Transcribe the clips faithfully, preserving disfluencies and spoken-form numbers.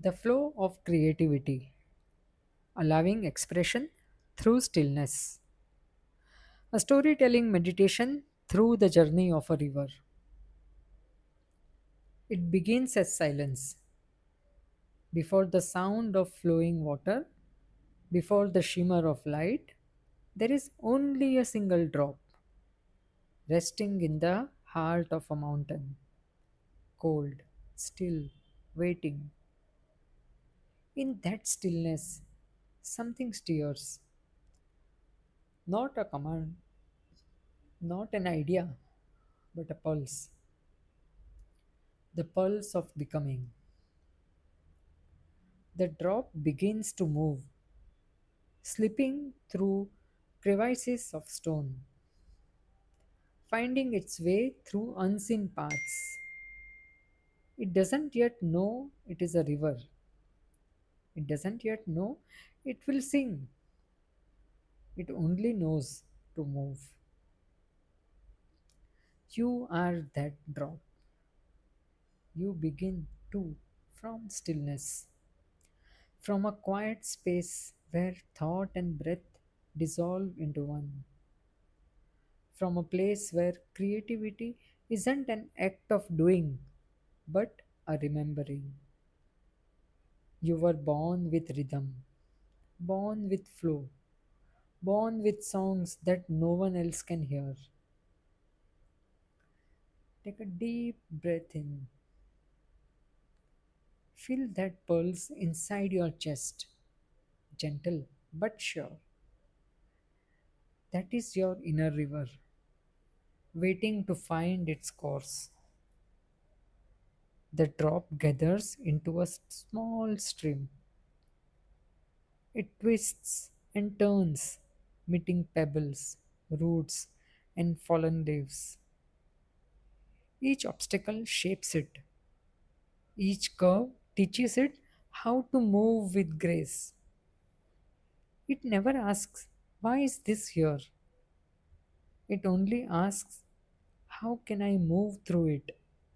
The flow of creativity, allowing expression through stillness, a storytelling meditation through the journey of a river. It begins as silence, before the sound of flowing water, before the shimmer of light. There is only a single drop, resting in the heart of a mountain, cold, still, waiting. In that stillness, something stirs, not a command, not an idea, but a pulse, the pulse of becoming. The drop begins to move, slipping through crevices of stone, finding its way through unseen paths. It doesn't yet know it is a river. It doesn't yet know it will sing. It only knows to move. You are that drop. You begin too from stillness, from a quiet space where thought and breath dissolve into one, from a place where creativity isn't an act of doing but a remembering. You were born with rhythm, born with flow, born with songs that no one else can hear. Take a deep breath in. Feel that pulse inside your chest, gentle but sure. That is your inner river, waiting to find its course. The drop gathers into a s- small stream. It twists and turns, meeting pebbles, roots, and fallen leaves. Each obstacle shapes it. Each curve teaches it how to move with grace. It never asks, "Why is this here?" It only asks, "How can I move through it?"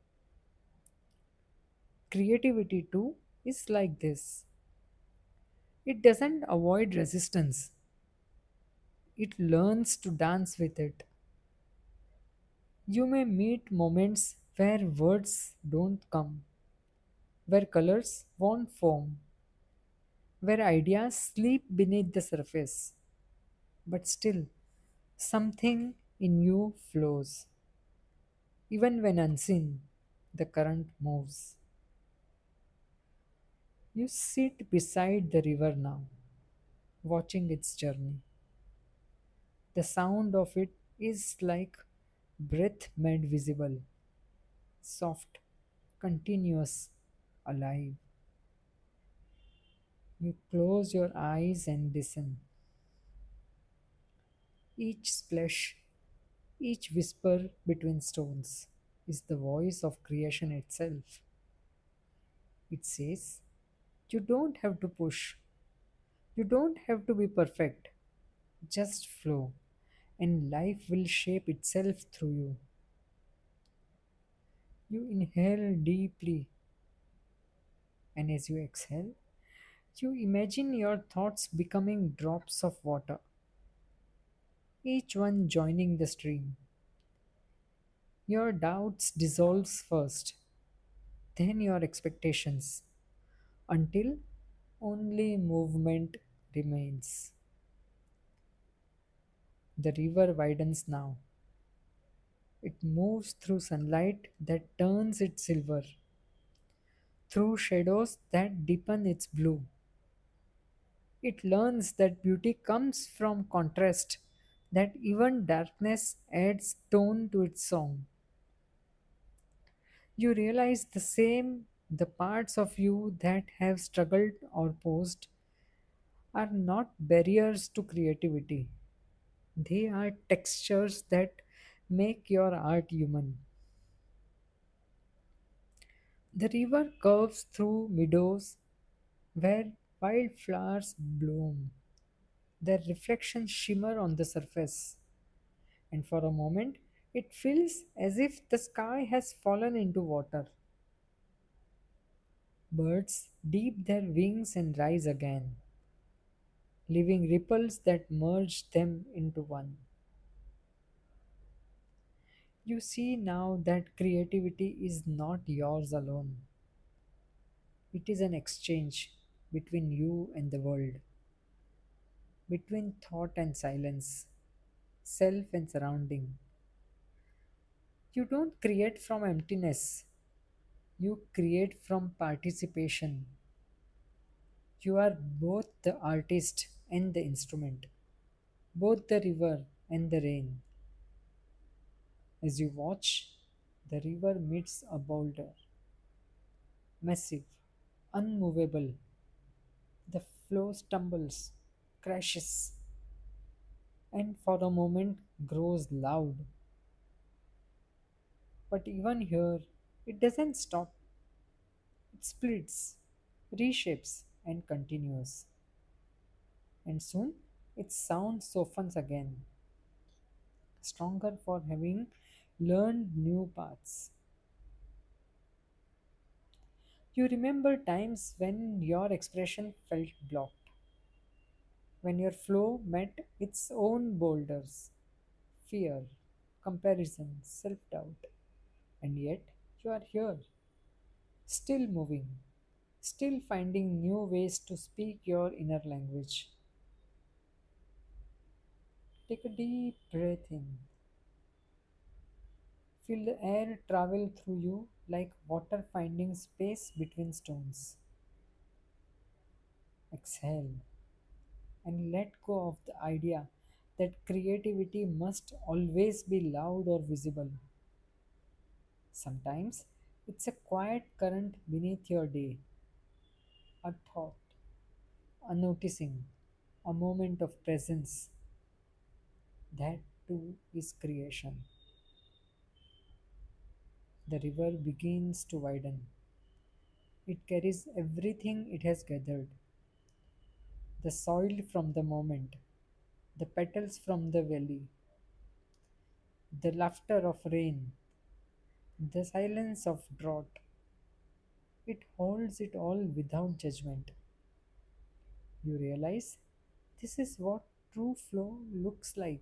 Creativity, too, is like this. It doesn't avoid resistance, it learns to dance with it. You may meet moments where words don't come, where colors won't form, where ideas sleep beneath the surface, but still something in you flows. Even when unseen, the current moves. You sit beside the river now, watching its journey. The sound of it is like breath made visible, soft, continuous, alive. You close your eyes and listen. Each splash, each whisper between stones is the voice of creation itself. It says, "You don't have to push, you don't have to be perfect, just flow, and life will shape itself through you." You inhale deeply, and as you exhale, you imagine your thoughts becoming drops of water, each one joining the stream. Your doubts dissolves first, then your expectations, until only movement remains. The river widens now. It moves through sunlight that turns it silver, through shadows that deepen its blue. It learns that beauty comes from contrast, that even darkness adds tone to its song. You realize the same, the parts of you that have struggled or posed are not barriers to creativity. They are textures that make your art human. The river curves through meadows where wildflowers bloom. Their reflections shimmer on the surface, and for a moment it feels as if the sky has fallen into water. Birds deep their wings and rise again, leaving ripples that merge them into one. You see now that creativity is not yours alone. It is an exchange between you and the world, between thought and silence, self and surrounding. You don't create from emptiness, you create from participation. You are both the artist and the instrument, both the river and the rain. As you watch, the river meets a boulder, massive, unmovable. The flow stumbles, crashes, and for a moment grows loud. But even here, it doesn't stop. It splits, reshapes, and continues. And soon, its sound softens again, stronger for having learned new paths. You remember times when your expression felt blocked, when your flow met its own boulders, fear, comparison, self doubt, and yet you are here, still moving, still finding new ways to speak your inner language. Take a deep breath in. Feel the air travel through you like water finding space between stones. Exhale and let go of the idea that creativity must always be loud or visible. Sometimes it's a quiet current beneath your day, a thought, a noticing, a moment of presence. That too is creation. The river begins to widen. It carries everything it has gathered, the soil from the moment, the petals from the valley, the laughter of rain, the silence of drought. It holds it all without judgment. You realize this is what true flow looks like.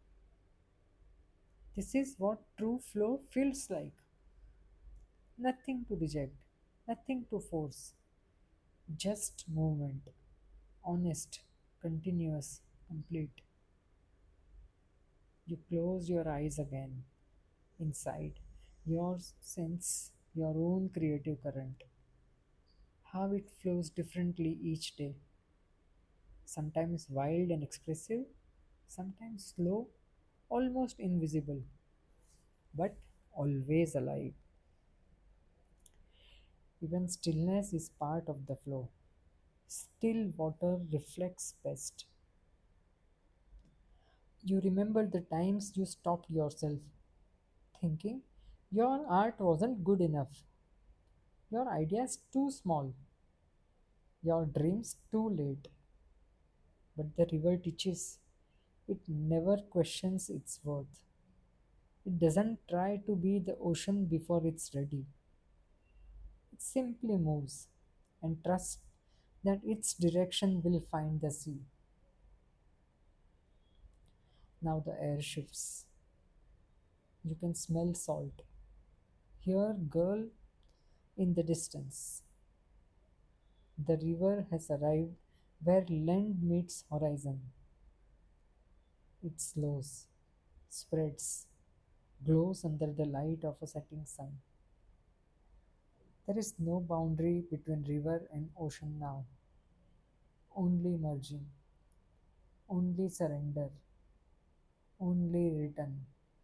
This is what true flow feels like. Nothing to reject, nothing to force, just movement. Honest, continuous, complete. You close your eyes again. Inside, your sense your own creative current, how it flows differently each day. Sometimes wild and expressive, sometimes slow, almost invisible, but always alive. Even stillness is part of the flow. Still water reflects best. You remember the times you stopped yourself, thinking your art wasn't good enough, your ideas too small, your dreams too late. But the river teaches it never questions its worth. It doesn't try to be the ocean before it's ready. It simply moves and trusts that its direction will find the sea. Now the air shifts. You can smell salt. Hear girl in the distance. The river has arrived where land meets horizon. It slows, spreads, glows under the light of a setting sun. There is no boundary between river and ocean now, only merging, only surrender, only return.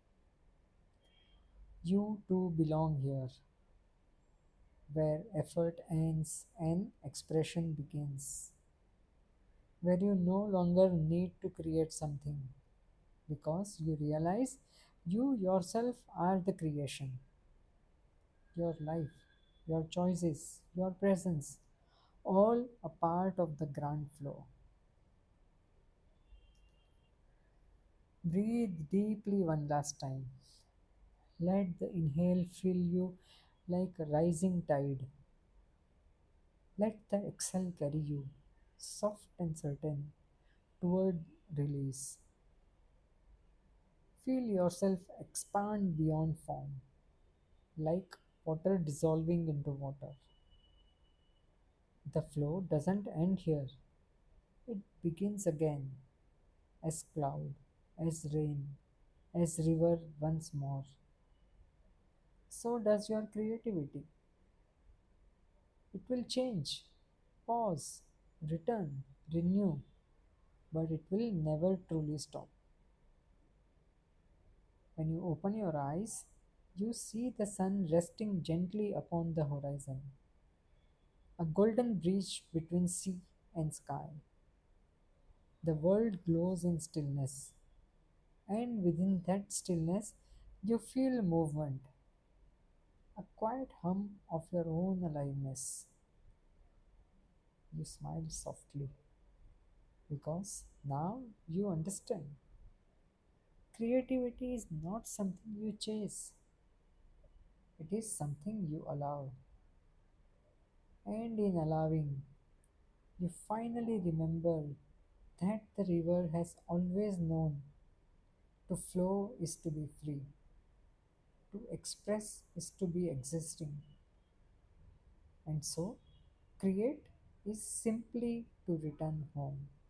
You too belong here, where effort ends and expression begins, where you no longer need to create something because you realize you yourself are the creation, your life, your choices, your presence, all a part of the grand flow. Breathe deeply one last time. Let the inhale fill you like a rising tide. Let the exhale carry you, soft and certain, toward release. Feel yourself expand beyond form, like water dissolving into water. The flow doesn't end here, it begins again as cloud, as rain, as river once more. So does your creativity. It will change, pause, return, renew, but it will never truly stop. When you open your eyes, you see the sun resting gently upon the horizon, a golden bridge between sea and sky. The world glows in stillness, and within that stillness, you feel movement, a quiet hum of your own aliveness. You smile softly because now you understand. Creativity is not something you chase, it is something you allow. And in allowing, you finally remember that the river has always known to flow is to be free, to express is to be existing, and so create is simply to return home.